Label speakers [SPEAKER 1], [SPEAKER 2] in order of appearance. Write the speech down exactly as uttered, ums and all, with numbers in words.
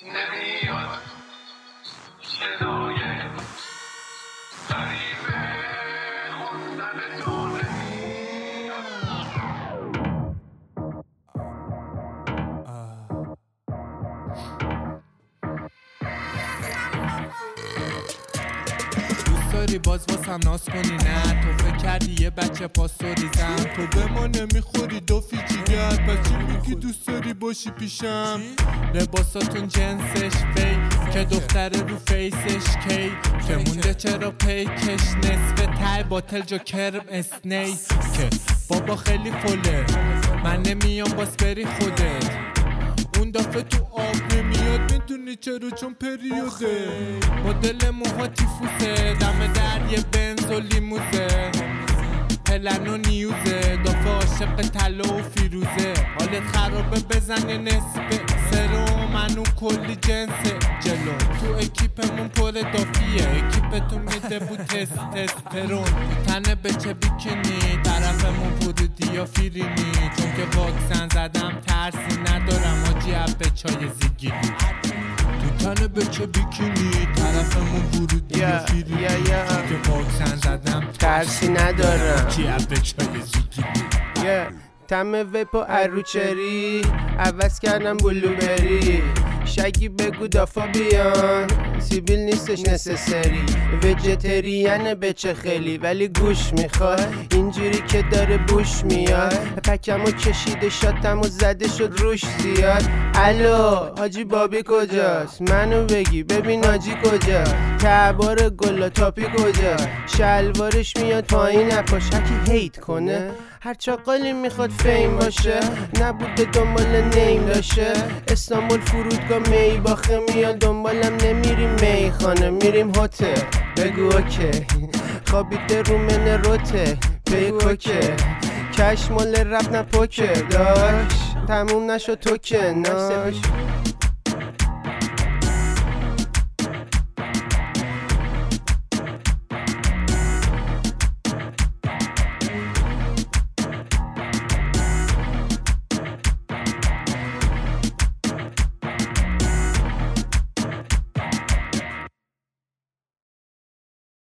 [SPEAKER 1] نمیاد صدای غریبه خوندن تو نمیاد.
[SPEAKER 2] دوست داری باز واسم ناز کنی؟ نه تو فکر کردی یه بچه پاسوریزم، تو به ما نمیخوری دو فیجیگر، بچه میگی دوست داری باشی پیشم. لباساتون جنسش فی که دختره رو فیسش کی که مونده چرا پیکش نصف تای باتل جا کرم اسنی که بابا خیلی فله من نمیام باز بری خودت. اون دفعه تو آب نمیاد میدونی چرا؟ چون پریوده با دل موها تیفوسه دم در یه بنز و لیموزه پلن و نیوزه دفعه عاشق طلا و فیروزه. حالت خرابه بزن یه نصفه سرو منو کلی جنسه جلو تو اکیپمون پر دافیه اکیپتون میده بود تست تسترون تنه بچه بیکنی طرفمون ورودی یا فیرینی چون که واکسن زدم ترسی ندارم آجی عبه چای زیگیلی تو تنه بچه بیکنی طرفمون ورودی یا فیرینی چون که واکسن زدم
[SPEAKER 3] ترسی ندارم
[SPEAKER 2] آجی عبه چای زیگیلی.
[SPEAKER 3] تم ویپ و اروچری عوض کردم بلوبری شگی بگو دافا بیان سیبیل نیستش نسسری ویجتریانه بچه خیلی ولی گوش میخواد اینجوری که داره بوش میاد پکمو کشیده شاتمو زده شد روش زیاد. الو حاجی بابی کجاست؟ منو بگی ببین حاجی کجاست؟ کعبار گلا تاپی کجاست؟ شلوارش میاد پایین نپاش هکی هیت کنه هر چاقالی میخواد فیم باشه نبوده دنبال نیم داشته استانبول فرودگاه می باخه میاد دنبالم نمیریم میخانه میریم هتل بگو اوکی خوابیده رو من روته بگو اوکی کش مال رب نپوکه داشت تموم نشد تو که ناش